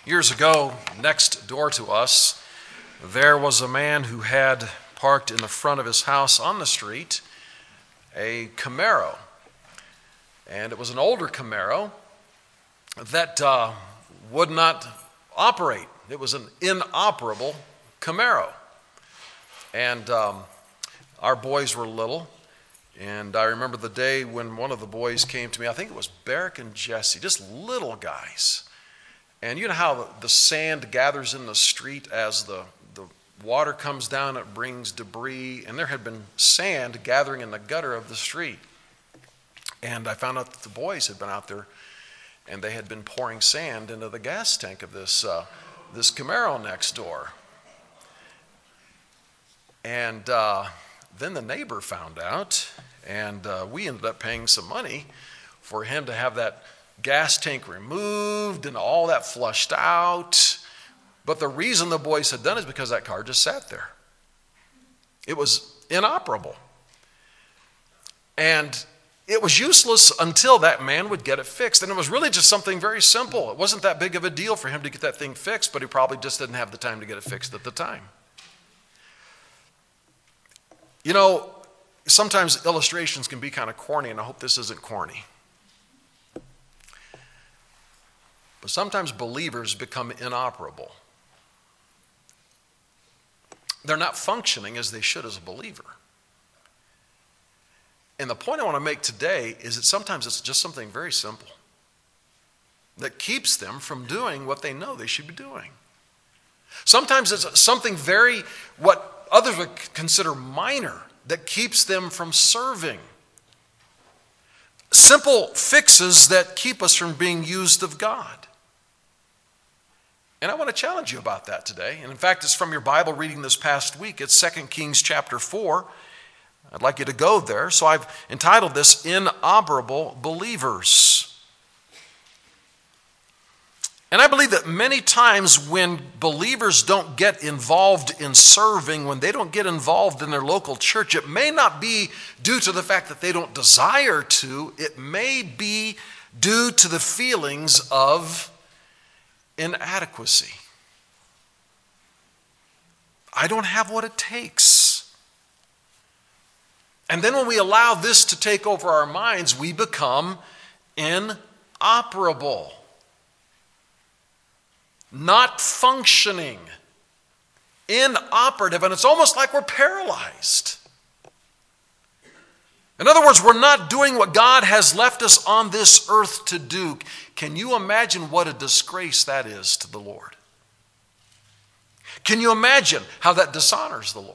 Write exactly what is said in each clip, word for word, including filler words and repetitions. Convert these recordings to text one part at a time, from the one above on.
Years ago, next door to us, there was a man who had parked in the front of his house on the street a Camaro. And it was an older Camaro that uh, would not operate. It was an inoperable Camaro. And um, our boys were little. And I remember the day when one of the boys came to me. I think it was Barrick and Jesse, just little guys. And you know how the sand gathers in the street as the, the water comes down, it brings debris. And there had been sand gathering in the gutter of the street. And I found out that the boys had been out there and they had been pouring sand into the gas tank of this, uh, this Camaro next door. And uh, then the neighbor found out, and uh, we ended up paying some money for him to have that gas tank removed and all that flushed out. But the reason the boys had done it is because that car just sat there. It was inoperable. And it was useless until that man would get it fixed. And it was really just something very simple. It wasn't that big of a deal for him to get that thing fixed, but he probably just didn't have the time to get it fixed at the time. You know, sometimes illustrations can be kind of corny, and I hope this isn't corny. But sometimes believers become inoperable. They're not functioning as they should as a believer. And the point I want to make today is that sometimes it's just something very simple that keeps them from doing what they know they should be doing. Sometimes it's something very, what others would consider minor, that keeps them from serving. Simple fixes that keep us from being used of God. And I want to challenge you about that today. And in fact, it's from your Bible reading this past week. It's Second Kings chapter four. I'd like you to go there. So I've entitled this, Inoperable Believers. And I believe that many times when believers don't get involved in serving, when they don't get involved in their local church, it may not be due to the fact that they don't desire to. It may be due to the feelings of inadequacy. I don't have what it takes. And then when we allow this to take over our minds, we become inoperable. Not functioning. Inoperative. And it's almost like we're paralyzed. In other words, we're not doing what God has left us on this earth to do. Can you imagine what a disgrace that is to the Lord? Can you imagine how that dishonors the Lord?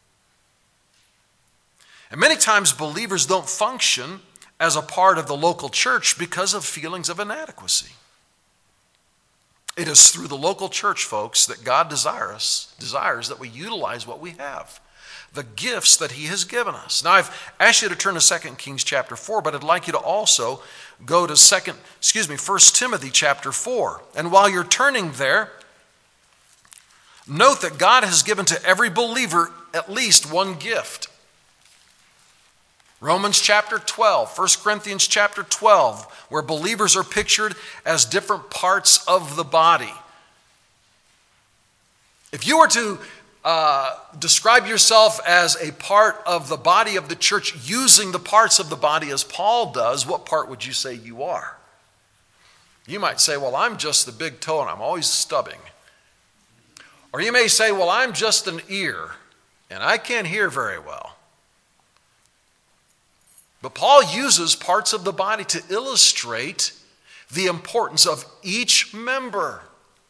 And many times believers don't function as a part of the local church because of feelings of inadequacy. It is through the local church, folks, that God desires, desires that we utilize what we have, the gifts that He has given us. Now, I've asked you to turn to Second Kings chapter four, but I'd like you to also go to second, excuse me, First Timothy chapter four. And while you're turning there, note that God has given to every believer at least one gift. Romans chapter twelve, First Corinthians chapter twelve, where believers are pictured as different parts of the body. If you were to uh, describe yourself as a part of the body of the church using the parts of the body as Paul does, what part would you say you are? You might say, well, I'm just the big toe and I'm always stubbing. Or you may say, well, I'm just an ear and I can't hear very well. But Paul uses parts of the body to illustrate the importance of each member.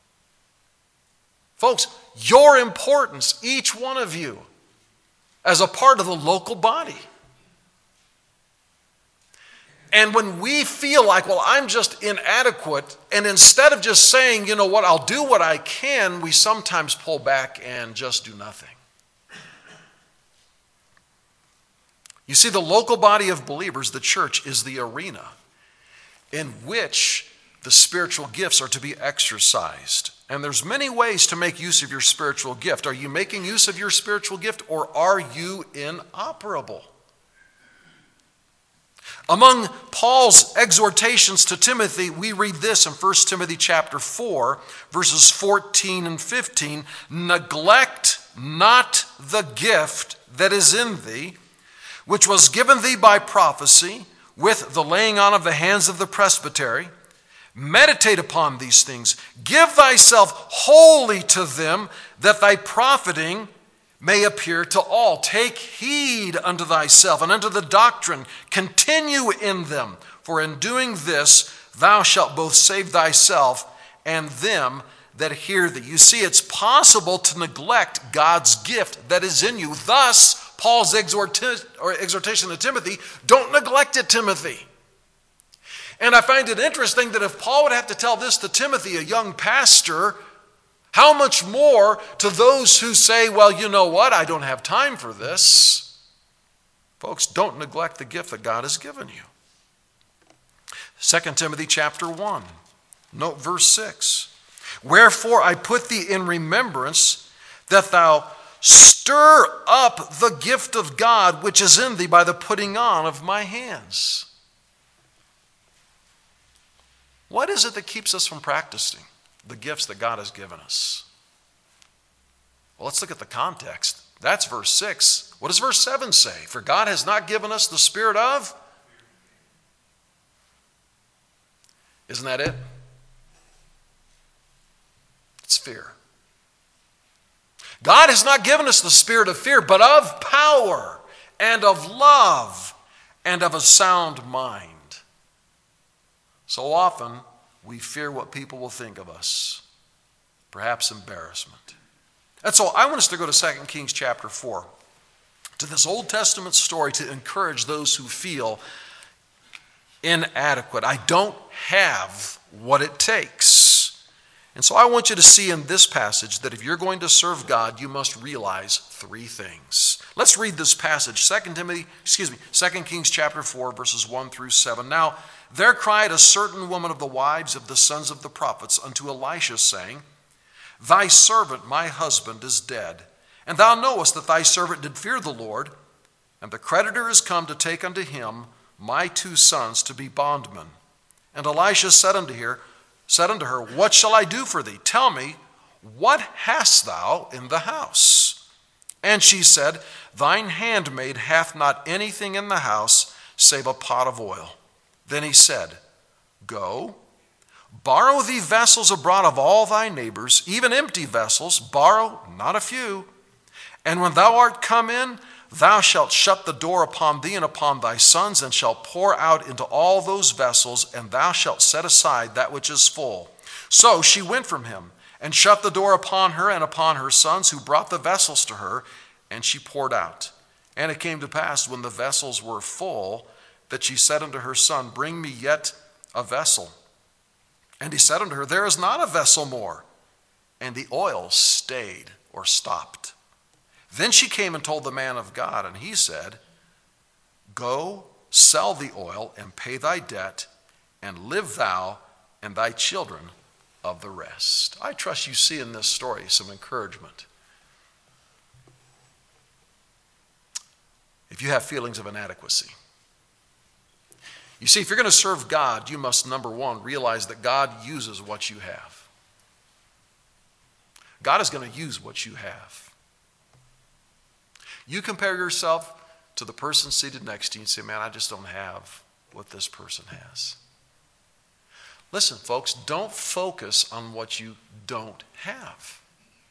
Folks, your importance, each one of you, as a part of the local body. And when we feel like, well, I'm just inadequate, and instead of just saying, you know what, I'll do what I can, we sometimes pull back and just do nothing. You see, the local body of believers, the church, is the arena in which the spiritual gifts are to be exercised. And there's many ways to make use of your spiritual gift. Are you making use of your spiritual gift, or are you inoperable? Among Paul's exhortations to Timothy, we read this in First Timothy chapter four, verses fourteen and fifteen. Neglect not the gift that is in thee, which was given thee by prophecy, with the laying on of the hands of the presbytery. Meditate upon these things. Give thyself wholly to them, that thy profiting may appear to all. Take heed unto thyself and unto the doctrine. Continue in them, for in doing this thou shalt both save thyself and them that hear thee. You see, it's possible to neglect God's gift that is in you. Thus, Paul's exhorta- or exhortation to Timothy, don't neglect it, Timothy. And I find it interesting that if Paul would have to tell this to Timothy, a young pastor, how much more to those who say, well, you know what, I don't have time for this. Folks, don't neglect the gift that God has given you. Second Timothy chapter one, note verse six. Wherefore I put thee in remembrance that thou stir up the gift of God which is in thee by the putting on of my hands. What is it that keeps us from practicing the gifts that God has given us? Well, let's look at the context. That's verse six. What does verse seven say? For God has not given us the spirit of? Isn't that it? It's fear. God has not given us the spirit of fear, but of power and of love and of a sound mind. So often, we fear what people will think of us, perhaps embarrassment. And so I want us to go to Second Kings chapter four, to this Old Testament story to encourage those who feel inadequate. I don't have what it takes. And so I want you to see in this passage that if you're going to serve God, you must realize three things. Let's read this passage, Second Timothy, excuse me, Second Kings chapter four, verses one through seven. Now, there cried a certain woman of the wives of the sons of the prophets unto Elisha, saying, Thy servant, my husband, is dead, and thou knowest that thy servant did fear the Lord, and the creditor is come to take unto him my two sons to be bondmen. And Elisha said unto her, said unto her, What shall I do for thee? Tell me, what hast thou in the house? And she said, Thine handmaid hath not anything in the house save a pot of oil. Then he said, Go, borrow thee vessels abroad of all thy neighbors, even empty vessels, borrow not a few. And when thou art come in, thou shalt shut the door upon thee and upon thy sons, and shalt pour out into all those vessels, and thou shalt set aside that which is full. So she went from him, and shut the door upon her and upon her sons, who brought the vessels to her, and she poured out. And it came to pass, when the vessels were full, that she said unto her son, Bring me yet a vessel. And he said unto her, There is not a vessel more. And the oil stayed or stopped. Then she came and told the man of God, and he said, Go, sell the oil, and pay thy debt, and live thou and thy children of the rest. I trust you see in this story some encouragement. If you have feelings of inadequacy, you see, if you're going to serve God, you must, number one, realize that God uses what you have. God is going to use what you have. You compare yourself to the person seated next to you and say, man, I just don't have what this person has. Listen, folks, don't focus on what you don't have.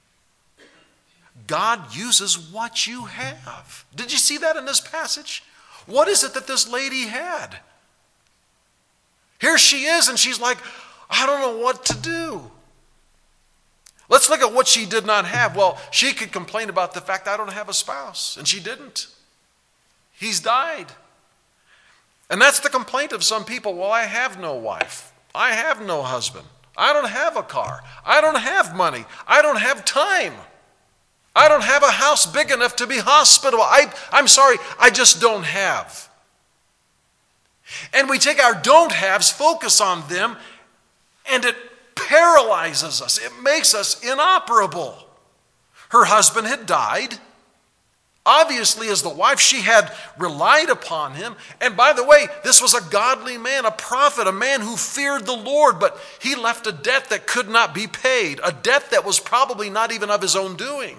God uses what you have. Did you see that in this passage? What is it that this lady had? Here she is, and she's like, I don't know what to do. Let's look at what she did not have. Well, she could complain about the fact that I don't have a spouse, and she didn't. He's died. And that's the complaint of some people. Well, I have no wife. I have no husband. I don't have a car. I don't have money. I don't have time. I don't have a house big enough to be hospitable. I, I'm sorry, I just don't have. And we take our don't haves, focus on them, and it paralyzes us. It makes us inoperable. Her husband had died. Obviously, as the wife, she had relied upon him. And by the way, this was a godly man, a prophet, a man who feared the Lord, but he left a debt that could not be paid, a debt that was probably not even of his own doing.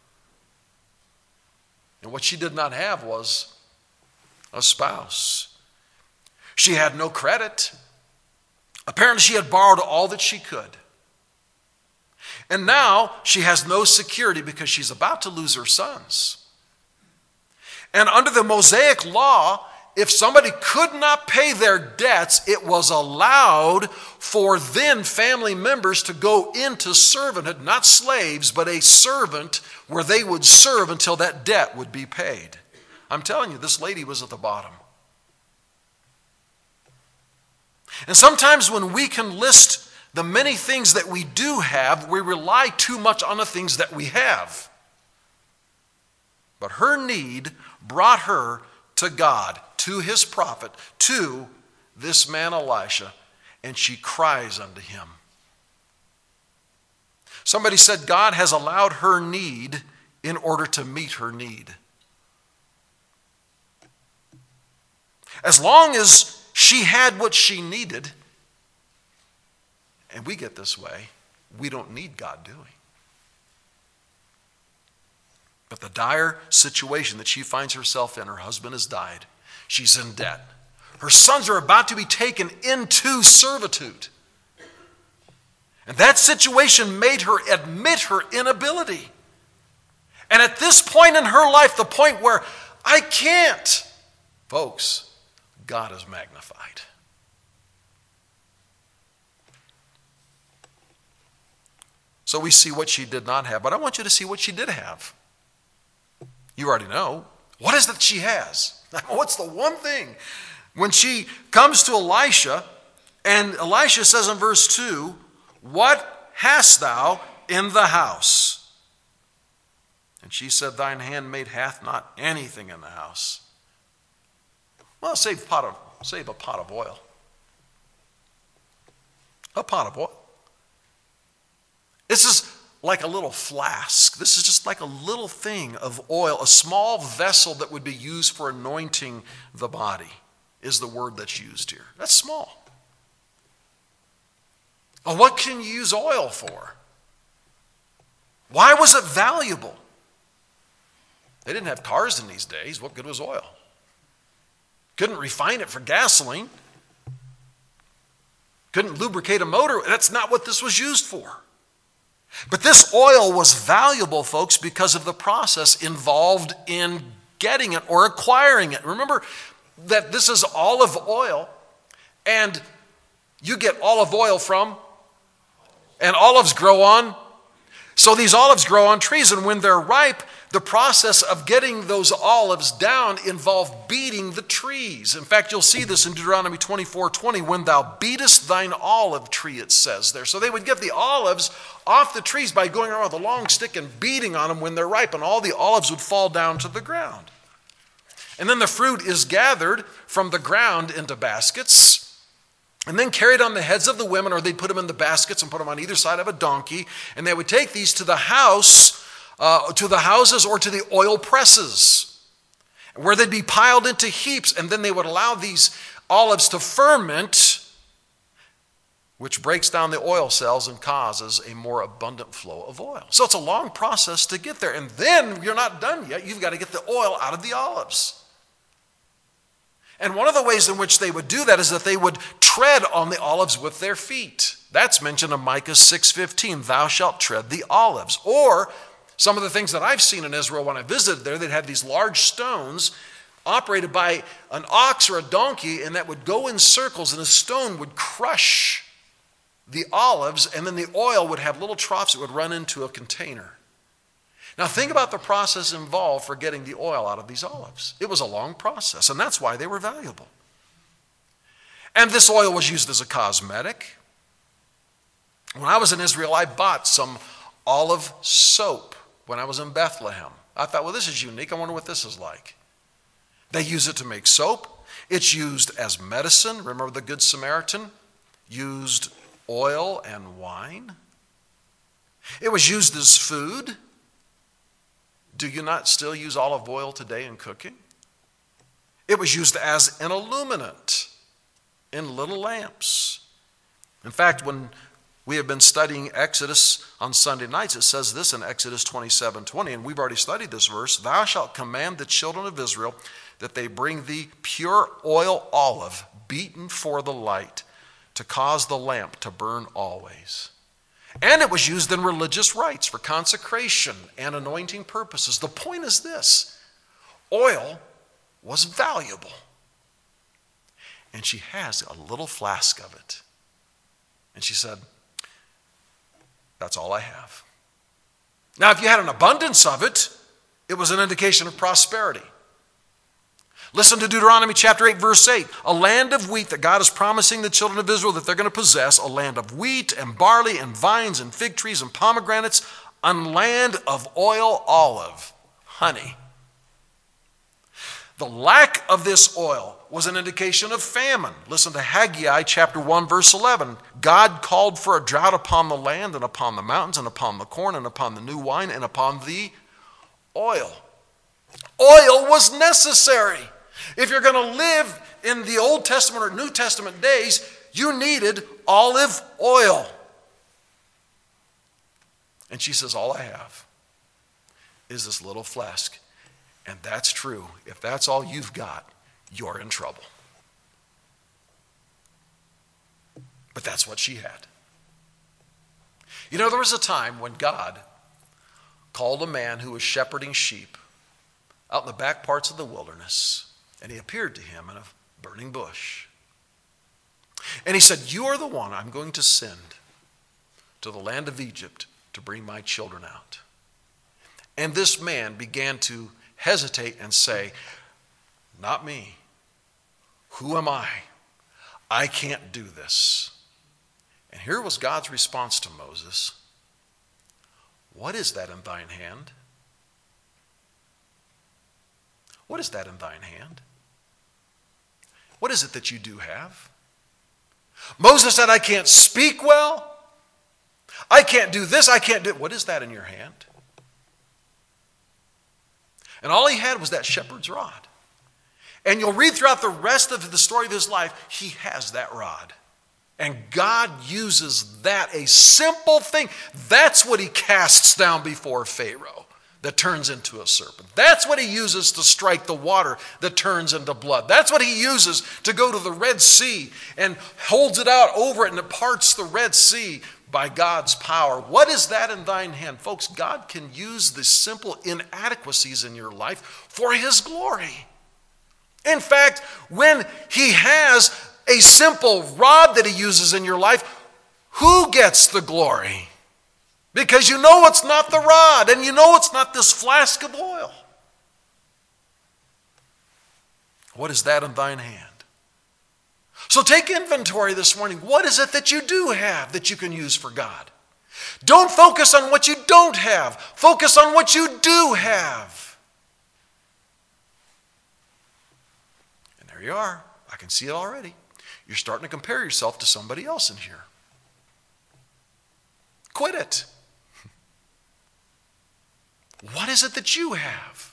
And what she did not have was a spouse. She had no credit. Apparently, she had borrowed all that she could. And now she has no security because she's about to lose her sons. And under the Mosaic law, if somebody could not pay their debts, it was allowed for then family members to go into servanthood, not slaves, but a servant where they would serve until that debt would be paid. I'm telling you, this lady was at the bottom. And sometimes when we can list the many things that we do have, we rely too much on the things that we have. But her need brought her to God, to his prophet, to this man Elisha, and she cries unto him. Somebody said God has allowed her need in order to meet her need. As long as she had what she needed, and we get this way, we don't need God, do we? But the dire situation that she finds herself in, her husband has died. She's in debt. Her sons are about to be taken into servitude. And that situation made her admit her inability. And at this point in her life, the point where I can't, folks, God is magnified. So we see what she did not have, but I want you to see what she did have. You already know. What is it that she has? What's the one thing? When she comes to Elisha, and Elisha says in verse two, what hast thou in the house? And she said, thine handmaid hath not anything in the house. Well, save a pot of, save a pot of oil. A pot of oil. This is like a little flask. This is just like a little thing of oil, a small vessel that would be used for anointing the body is the word that's used here. That's small. Well, what can you use oil for? Why was it valuable? They didn't have cars in these days. What good was oil? Couldn't refine it for gasoline. Couldn't lubricate a motor. That's not what this was used for. But this oil was valuable, folks, because of the process involved in getting it or acquiring it. Remember that this is olive oil, and you get olive oil from, and olives grow on. So these olives grow on trees, and when they're ripe, the process of getting those olives down involved beating the trees. In fact, you'll see this in Deuteronomy twenty-four twenty, when thou beatest thine olive tree, it says there. So they would get the olives off the trees by going around with a long stick and beating on them when they're ripe, and all the olives would fall down to the ground. And then the fruit is gathered from the ground into baskets, and then carried on the heads of the women, or they'd put them in the baskets and put them on either side of a donkey, and they would take these to the house, uh, to the houses or to the oil presses, where they'd be piled into heaps, and then they would allow these olives to ferment, which breaks down the oil cells and causes a more abundant flow of oil. So it's a long process to get there, and then you're not done yet. You've got to get the oil out of the olives. And one of the ways in which they would do that is that they would tread on the olives with their feet. That's mentioned in Micah six fifteen, thou shalt tread the olives. Or some of the things that I've seen in Israel when I visited there, they'd have these large stones operated by an ox or a donkey, and that would go in circles, and the stone would crush the olives, and then the oil would have little troughs that would run into a container. Now think about the process involved for getting the oil out of these olives. It was a long process, and that's why they were valuable. And this oil was used as a cosmetic. When I was in Israel, I bought some olive soap when I was in Bethlehem. I thought, well, this is unique. I wonder what this is like. They use it to make soap. It's used as medicine. Remember the Good Samaritan used oil and wine. It was used as food. Do you not still use olive oil today in cooking? It was used as an illuminant in little lamps. In fact, when we have been studying Exodus on Sunday nights, it says this in Exodus twenty-seven twenty, and we've already studied this verse. Thou shalt command the children of Israel that they bring thee pure oil olive, beaten for the light, to cause the lamp to burn always. And it was used in religious rites for consecration and anointing purposes. The point is this: oil was valuable. And she has a little flask of it. And she said, that's all I have. Now, if you had an abundance of it, it was an indication of prosperity. Listen to Deuteronomy chapter eight, verse eight. A land of wheat that God is promising the children of Israel that they're going to possess, a land of wheat and barley and vines and fig trees and pomegranates, a land of oil olive, honey. The lack of this oil was an indication of famine. Listen to Haggai chapter one, verse eleven. God called for a drought upon the land and upon the mountains and upon the corn and upon the new wine and upon the oil. Oil was necessary. If you're going to live in the Old Testament or New Testament days, you needed olive oil. And she says, all I have is this little flask. And that's true. If that's all you've got, you're in trouble. But that's what she had. You know, there was a time when God called a man who was shepherding sheep out in the back parts of the wilderness, and he appeared to him in a burning bush. And he said, you are the one I'm going to send to the land of Egypt to bring my children out. And this man began to hesitate and say, not me. Who am I? I can't do this. And here was God's response to Moses. What is that in thine hand? What is that in thine hand? What is it that you do have? Moses said, I can't speak well. I can't do this. I can't do. What is that in your hand? And all he had was that shepherd's rod. And you'll read throughout the rest of the story of his life, he has that rod. And God uses that, a simple thing. That's what he casts down before Pharaoh that turns into a serpent. That's what he uses to strike the water that turns into blood. That's what he uses to go to the Red Sea and holds it out over it and it parts the Red Sea by God's power. What is that in thine hand? Folks, God can use the simple inadequacies in your life for his glory. In fact, when he has a simple rod that he uses in your life, who gets the glory? Because you know it's not the rod, and you know it's not this flask of oil. What is that in thine hand? So take inventory this morning. What is it that you do have that you can use for God? Don't focus on what you don't have. Focus on what you do have. And there you are. I can see it already. You're starting to compare yourself to somebody else in here. Quit it. What is it that you have?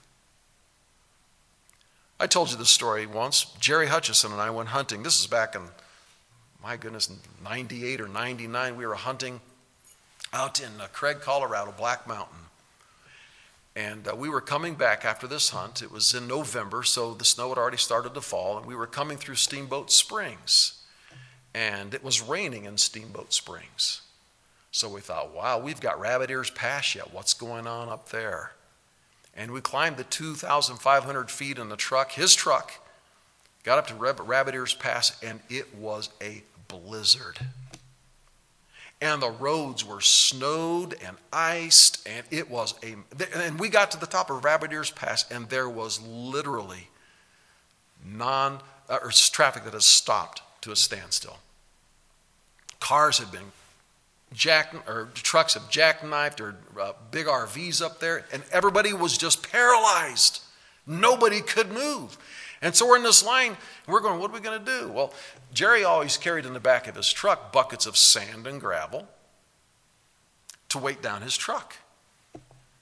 I told you this story once. Jerry Hutchison and I went hunting. This is back in, my goodness, ninety-eight or ninety-nine. We were hunting out in uh, Craig, Colorado, Black Mountain. And uh, we were coming back after this hunt. It was in November, so the snow had already started to fall. And we were coming through Steamboat Springs. And it was raining in Steamboat Springs. So we thought, wow, we've got Rabbit Ears Pass yet. What's going on up there? And we climbed the two thousand five hundred feet in the truck, his truck, got up to Rabbit Ears Pass, and it was a blizzard. And the roads were snowed and iced, and it was a, and we got to the top of Rabbit Ears Pass, and there was literally non, or traffic that has stopped to a standstill. Cars had been jack, or trucks have jackknifed, or uh, big R Vs up there, and everybody was just paralyzed. Nobody could move. And so we're in this line, and we're going, what are we going to do? Well, Jerry always carried in the back of his truck buckets of sand and gravel to weight down his truck.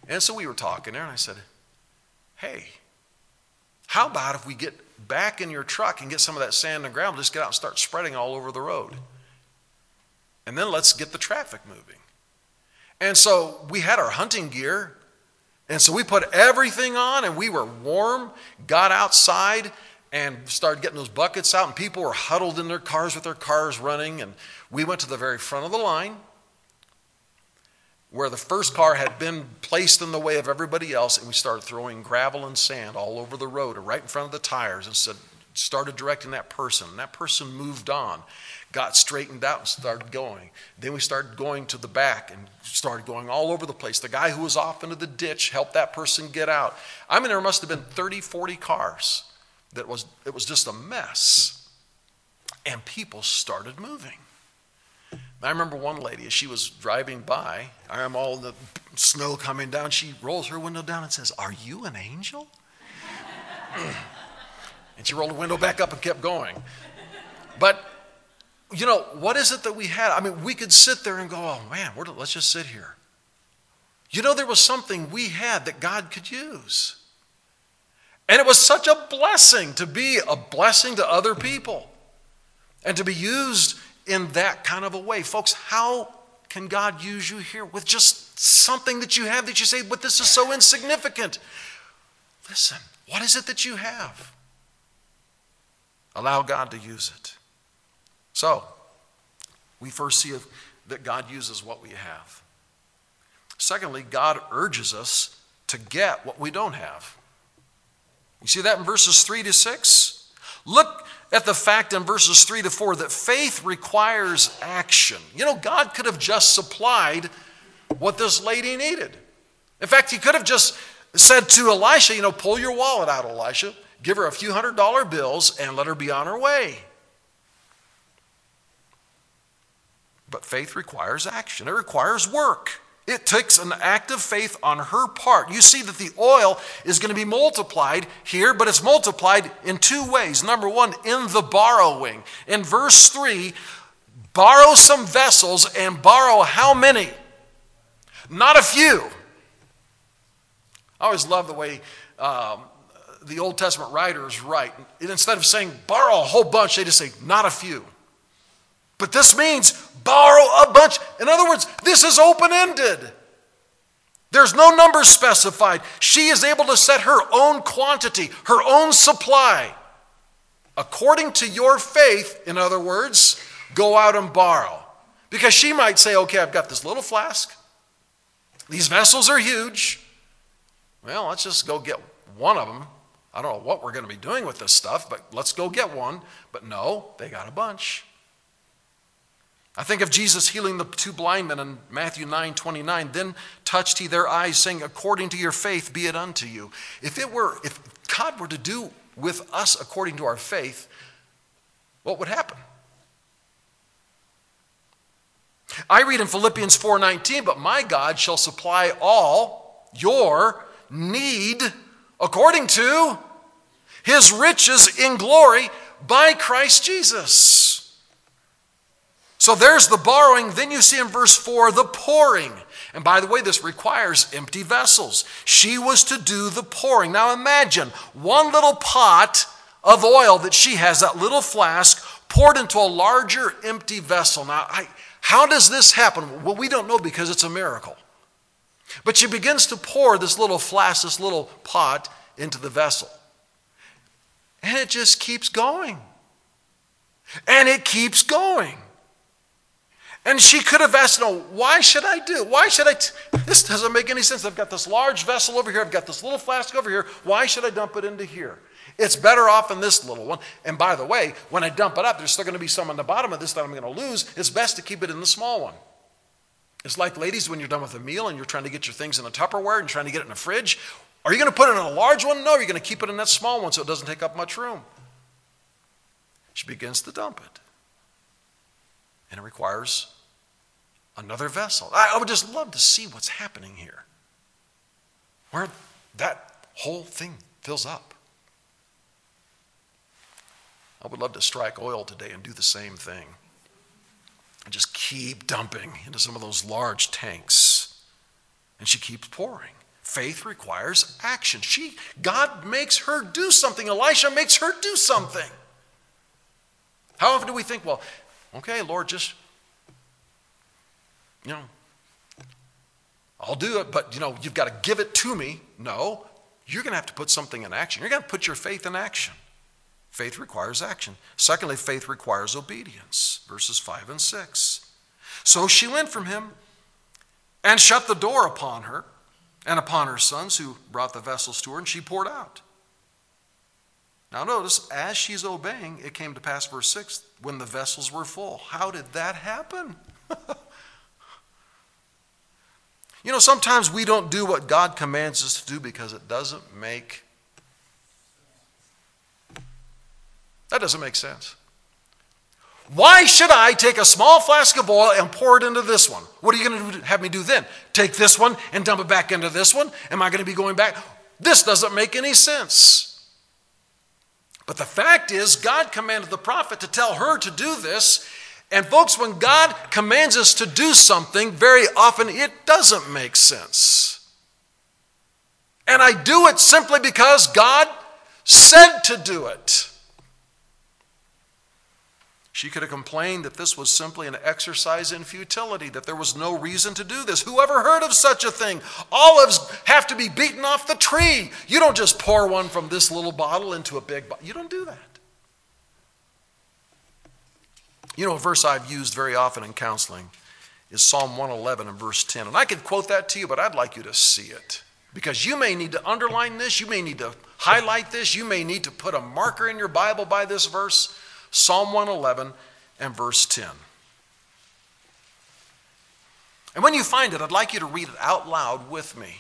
And so we were talking there, and I said, hey, how about if we get back in your truck and get some of that sand and gravel, just get out and start spreading all over the road. And then let's get the traffic moving. And so we had our hunting gear, and so we put everything on, and we were warm, got outside, and started getting those buckets out, and people were huddled in their cars with their cars running, and we went to the very front of the line where the first car had been placed in the way of everybody else, and we started throwing gravel and sand all over the road or right in front of the tires, and said, started directing that person. And that person moved on, got straightened out and started going. Then we started going to the back and started going all over the place. The guy who was off into the ditch helped that person get out. I mean, there must have been thirty, forty cars. That was, it was just a mess. And people started moving. I remember one lady, as she was driving by, I'm all in the snow coming down, she rolls her window down and says, "Are you an angel?" And she rolled the window back up and kept going. But, you know, what is it that we had? I mean, we could sit there and go, oh man, we're, let's just sit here. You know, there was something we had that God could use. And it was such a blessing to be a blessing to other people and to be used in that kind of a way. Folks, how can God use you here with just something that you have that you say, but this is so insignificant? Listen, what is it that you have? Allow God to use it. So, we first see that God uses what we have. Secondly, God urges us to get what we don't have. You see that in verses three to six? Look at the fact in verses three to four that faith requires action. You know, God could have just supplied what this lady needed. In fact, he could have just said to Elisha, you know, pull your wallet out, Elisha, give her a few hundred dollar bills and let her be on her way. But faith requires action. It requires work. It takes an act of faith on her part. You see that the oil is going to be multiplied here, but it's multiplied in two ways. Number one, in the borrowing. In verse three, borrow some vessels and borrow how many? Not a few. I always love the way um, the Old Testament writers write. Instead of saying borrow a whole bunch, they just say not a few. But this means borrow a bunch. In other words, this is open-ended. There's no number specified. She is able to set her own quantity, her own supply. According to your faith, in other words, go out and borrow. Because she might say, okay, I've got this little flask. These vessels are huge. Well, let's just go get one of them. I don't know what we're going to be doing with this stuff, but let's go get one. But no, they got a bunch. I think of Jesus healing the two blind men in Matthew nine twenty-nine. Then touched he their eyes, saying, according to your faith be it unto you. If it were, if God were to do with us according to our faith, what would happen? I read in Philippians four nineteen, but my God shall supply all your need according to his riches in glory by Christ Jesus. So there's the borrowing. Then you see in verse four, the pouring. And by the way, this requires empty vessels. She was to do the pouring. Now imagine one little pot of oil that she has, that little flask, poured into a larger empty vessel. Now, I, how does this happen? Well, we don't know because it's a miracle. But she begins to pour this little flask, this little pot into the vessel. And it just keeps going. And it keeps going. And she could have asked, no, why should I do? Why should I? T- this doesn't make any sense. I've got this large vessel over here. I've got this little flask over here. Why should I dump it into here? It's better off in this little one. And by the way, when I dump it up, there's still going to be some on the bottom of this that I'm going to lose. It's best to keep it in the small one. It's like, ladies, when you're done with a meal and you're trying to get your things in a Tupperware and trying to get it in a fridge. Are you going to put it in a large one? No, you're going to keep it in that small one so it doesn't take up much room. She begins to dump it. And it requires another vessel. I would just love to see what's happening here, where that whole thing fills up. I would love to strike oil today and do the same thing. And just keep dumping into some of those large tanks. And she keeps pouring. Faith requires action. She, God makes her do something. Elisha makes her do something. How often do we think, well, okay, Lord, just, you know, I'll do it, but, you know, you've got to give it to me. No, you're going to have to put something in action. You're going to put your faith in action. Faith requires action. Secondly, faith requires obedience. Verses five and six. So she went from him and shut the door upon her and upon her sons who brought the vessels to her, and she poured out. Now notice, as she's obeying, it came to pass, verse six, when the vessels were full. How did that happen? You know, sometimes we don't do what God commands us to do because it doesn't make, that doesn't make sense. Why should I take a small flask of oil and pour it into this one? What are you going to have me do then? Take this one and dump it back into this one? Am I going to be going back? This doesn't make any sense. But the fact is, God commanded the prophet to tell her to do this. And folks, when God commands us to do something, very often it doesn't make sense. And I do it simply because God said to do it. She could have complained that this was simply an exercise in futility, that there was no reason to do this. Who ever heard of such a thing? Olives have to be beaten off the tree. You don't just pour one from this little bottle into a big bottle. You don't do that. You know, a verse I've used very often in counseling is Psalm one eleven and verse ten. And I could quote that to you, but I'd like you to see it. Because you may need to underline this, you may need to highlight this, you may need to put a marker in your Bible by this verse. Psalm one eleven and verse ten. And when you find it, I'd like you to read it out loud with me.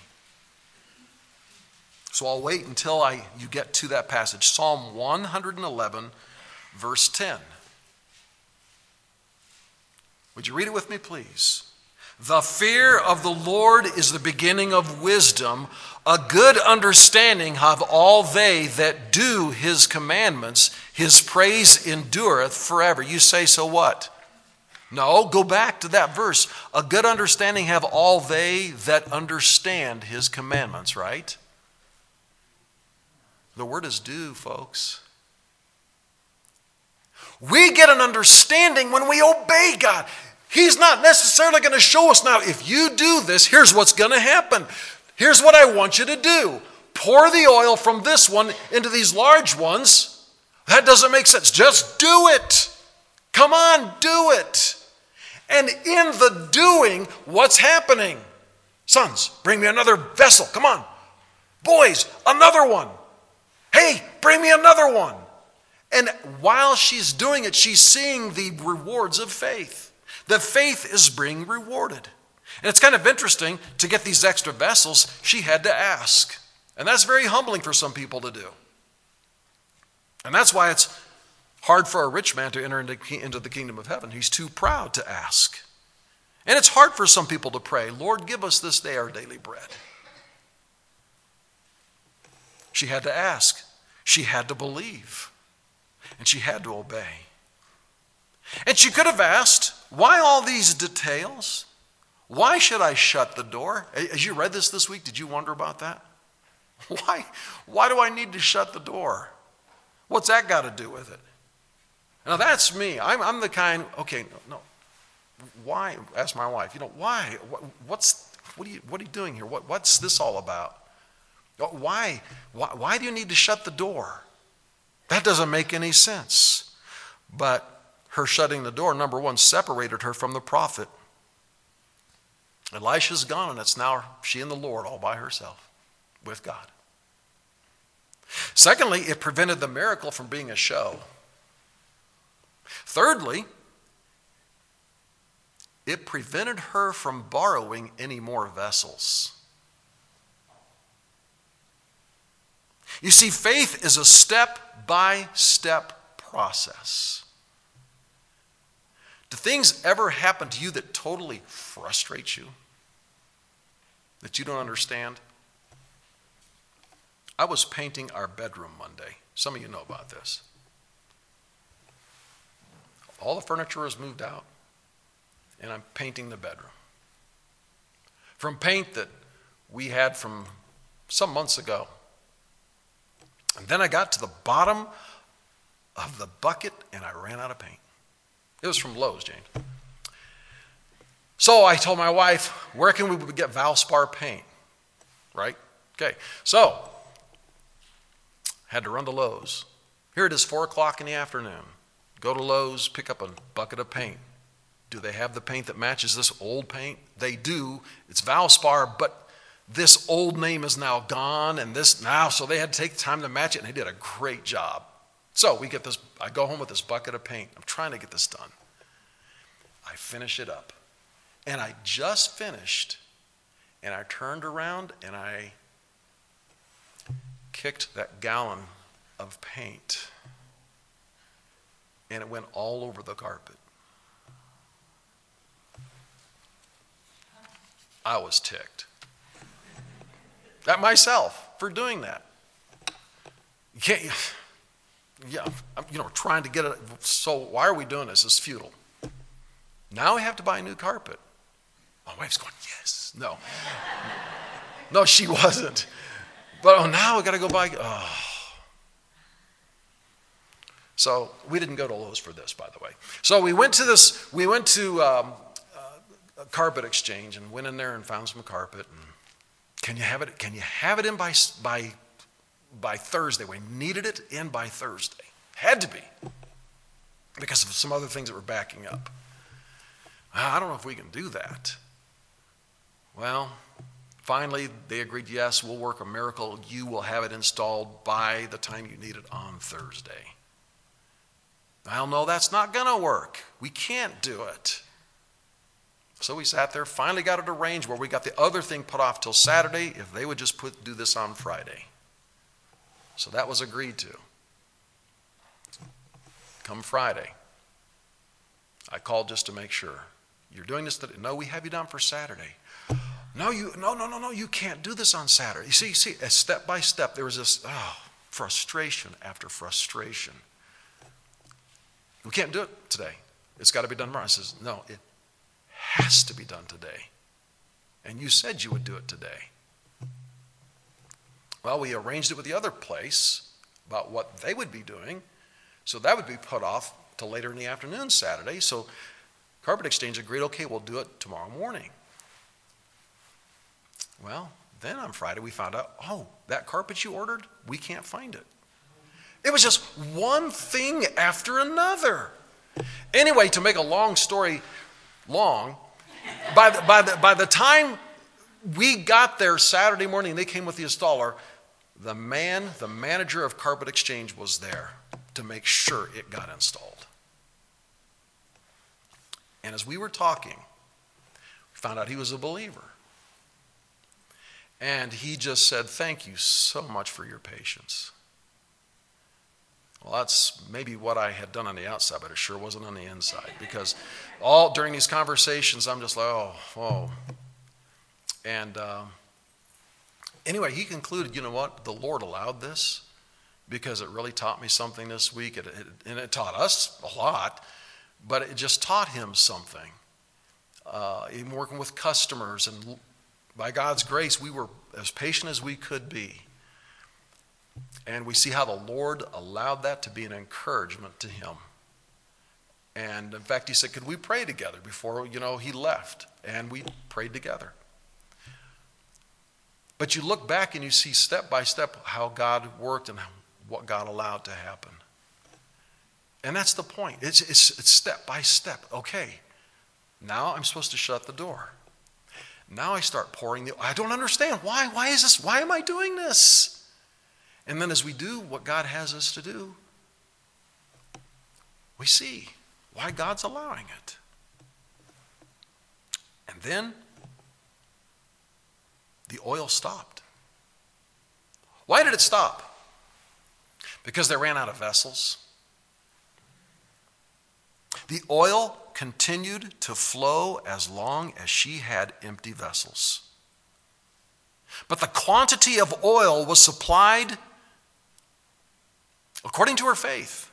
So I'll wait until I, you get to that passage. Psalm one eleven, verse ten. Would you read it with me, please? The fear of the Lord is the beginning of wisdom. A good understanding have all they that do his commandments. His praise endureth forever. You say, so what? No, go back to that verse. A good understanding have all they that understand his commandments, right? The word is do, folks. We get an understanding when we obey God. He's not necessarily going to show us now, if you do this, here's what's going to happen. Here's what I want you to do. Pour the oil from this one into these large ones. That doesn't make sense. Just do it. Come on, do it. And in the doing, what's happening? Sons, bring me another vessel. Come on. Boys, another one. Hey, bring me another one. And while she's doing it, she's seeing the rewards of faith. The faith is being rewarded. And it's kind of interesting, to get these extra vessels, she had to ask. And that's very humbling for some people to do. And that's why it's hard for a rich man to enter into the kingdom of heaven. He's too proud to ask. And it's hard for some people to pray, Lord, give us this day our daily bread. She had to ask. She had to believe. And she had to obey. And she could have asked, why all these details? Why should I shut the door? As you read this this week, did you wonder about that? Why, why do I need to shut the door? What's that got to do with it? Now that's me. I'm, I'm the kind, okay, no, no. Why? Ask my wife, you know, why? What, what's, what are you, what are you doing here? What, what's this all about? Why, why, why do you need to shut the door? That doesn't make any sense. But her shutting the door, number one, separated her from the prophet. Elisha's gone, and it's now she and the Lord all by herself with God. Secondly, it prevented the miracle from being a show. Thirdly, it prevented her from borrowing any more vessels. You see, faith is a step-by-step process. Do things ever happen to you that totally frustrate you? That you don't understand? I was painting our bedroom one day. Some of you know about this. All the furniture is moved out, and I'm painting the bedroom. From paint that we had from some months ago. And then I got to the bottom of the bucket and I ran out of paint. It was from Lowe's, James. So I told my wife, where can we get Valspar paint? Right? Okay. So, had to run to Lowe's. Here it is, four o'clock in the afternoon. Go to Lowe's, pick up a bucket of paint. Do they have the paint that matches this old paint? They do. It's Valspar, but this old name is now gone, and this now, so they had to take the time to match it, and they did a great job. So we get this, I go home with this bucket of paint. I'm trying to get this done. I finish it up. And I just finished, and I turned around, and I kicked that gallon of paint, and it went all over the carpet. I was ticked at myself for doing that. You can't, yeah, I'm, you know, trying to get it. So why are we doing this? It's futile. Now we have to buy a new carpet. My wife's going, yes. No. No, she wasn't. But oh, now we got to go buy. Oh. So we didn't go to Lowe's for this, by the way. So we went to this. We went to um, uh, a carpet exchange and went in there and found some carpet. And can you have it? Can you have it in by by by Thursday? We needed it in by Thursday. Had to be because of some other things that were backing up. I don't know if we can do that. Well, finally, they agreed, yes, we'll work a miracle. You will have it installed by the time you need it on Thursday. Well, no, that's not going to work. We can't do it. So we sat there, finally got it arranged where we got the other thing put off till Saturday if they would just put do this on Friday. So that was agreed to. Come Friday, I called just to make sure. You're doing this today? No, we have you down for Saturday. No, you, no, no, no, no, you can't do this on Saturday. You see, see, step by step, there was this oh, frustration after frustration. We can't do it today. It's got to be done tomorrow. I says, no, it has to be done today. And you said you would do it today. Well, we arranged it with the other place about what they would be doing. So that would be put off till later in the afternoon Saturday. So Carpet Exchange agreed, okay, we'll do it tomorrow morning. Well, then on Friday we found out, oh, that carpet you ordered, we can't find it. It was just one thing after another. Anyway, to make a long story long, by the, by the, by the time we got there Saturday morning, they came with the installer, the man, the manager of Carpet Exchange was there to make sure it got installed. And as we were talking, we found out he was a believer. And he just said, thank you so much for your patience. Well, that's maybe what I had done on the outside, but it sure wasn't on the inside. Because all during these conversations, I'm just like, oh, whoa. And um, anyway, he concluded, you know what? The Lord allowed this because it really taught me something this week. It, it, and it taught us a lot, but it just taught him something. Uh, even working with customers, and by God's grace, we were as patient as we could be. And we see how the Lord allowed that to be an encouragement to him. And in fact, he said, could we pray together before, you know, he left? And we prayed together. But you look back and you see step by step how God worked and what God allowed to happen. And that's the point. It's, it's, it's step by step. Okay, now I'm supposed to shut the door. Now I start pouring the, I don't understand. Why? Why is this? Why am I doing this? And then as we do what God has us to do, we see why God's allowing it. And then the oil stopped. Why did it stop? Because they ran out of vessels. The oil continued to flow as long as she had empty vessels. But the quantity of oil was supplied according to her faith.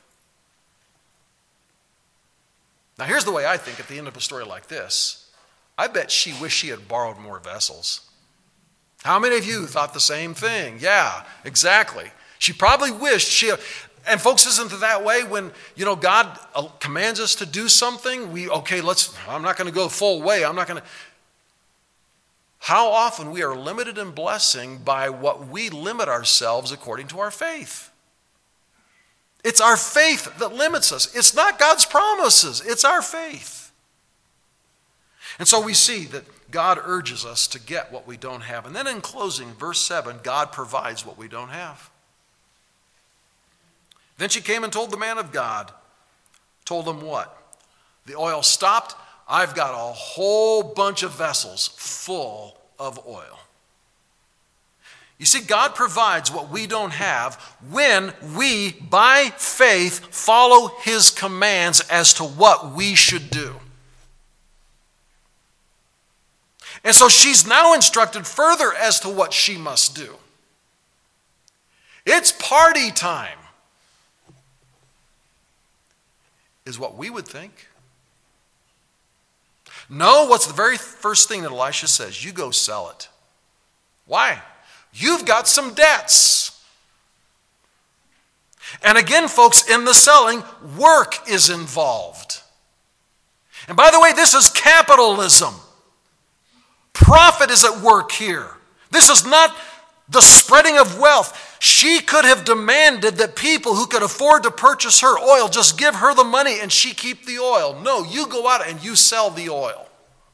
Now here's the way I think at the end of a story like this. I bet she wished she had borrowed more vessels. How many of you thought the same thing? Yeah, exactly. She probably wished she... And folks, isn't it that way when, you know, God commands us to do something? We, okay, let's, I'm not going to go full way. I'm not going to... How often we are limited in blessing by what we limit ourselves according to our faith. It's our faith that limits us. It's not God's promises. It's our faith. And so we see that God urges us to get what we don't have. And then in closing, verse seven, God provides what we don't have. Then she came and told the man of God, told him what? The oil stopped. I've got a whole bunch of vessels full of oil. You see, God provides what we don't have when we, by faith, follow his commands as to what we should do. And so she's now instructed further as to what she must do. It's party time, is what we would think. No, what's the very first thing that Elisha says? You go sell it. Why? You've got some debts. And again, folks, in the selling, work is involved. And by the way, this is capitalism. Profit is at work here. This is not the spreading of wealth. She could have demanded that people who could afford to purchase her oil just give her the money and she keep the oil. No, you go out and you sell the oil.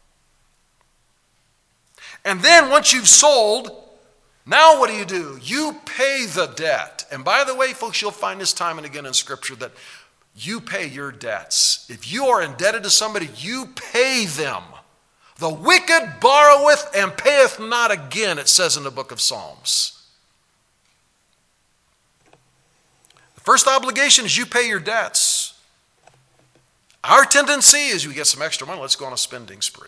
And then once you've sold, now what do you do? You pay the debt. And by the way, folks, you'll find this time and again in Scripture that you pay your debts. If you are indebted to somebody, you pay them. The wicked borroweth and payeth not again, it says in the book of Psalms. The first obligation is you pay your debts. Our tendency is we get some extra money, let's go on a spending spree.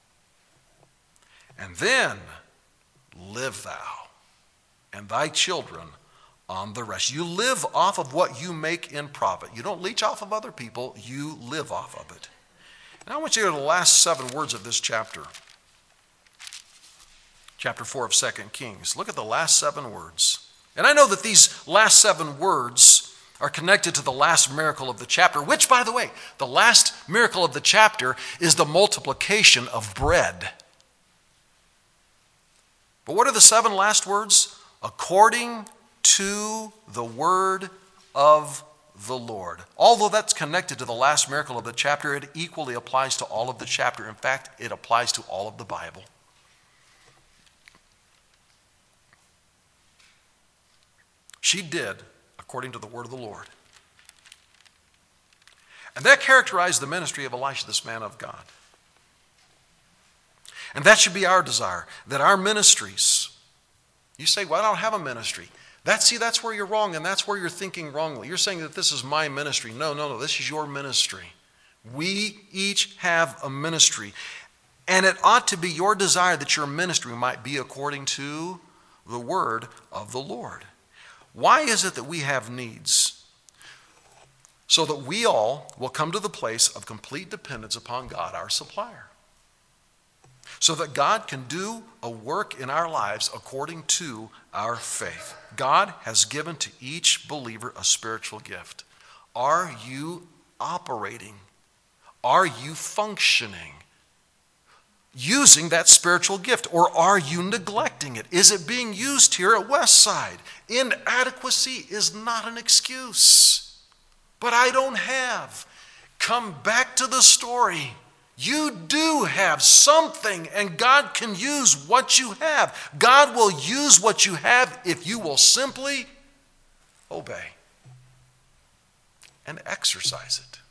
And then live thou and thy children on the rest. You live off of what you make in profit. You don't leech off of other people, you live off of it. Now I want you to go to the last seven words of this chapter. Chapter four of Second Kings. Look at the last seven words. And I know that these last seven words are connected to the last miracle of the chapter, which, by the way, the last miracle of the chapter is the multiplication of bread. But what are the seven last words? According to the word of the Lord. Although that's connected to the last miracle of the chapter, it equally applies to all of the chapter. In fact, it applies to all of the Bible. She did according to the word of the Lord. And that characterized the ministry of Elisha, this man of God. And that should be our desire, that our ministries, you say, well, I don't have a ministry. That, see, that's where you're wrong, and that's where you're thinking wrongly. You're saying that this is my ministry. No, no, no, this is your ministry. We each have a ministry. And it ought to be your desire that your ministry might be according to the word of the Lord. Why is it that we have needs? So that we all will come to the place of complete dependence upon God, our supplier. So that God can do a work in our lives according to our faith. God has given to each believer a spiritual gift. Are you operating? Are you functioning using that spiritual gift? Or are you neglecting it? Is it being used here at Westside? Inadequacy is not an excuse. But I don't have. Come back to the story. You do have something, and God can use what you have. God will use what you have if you will simply obey and exercise it.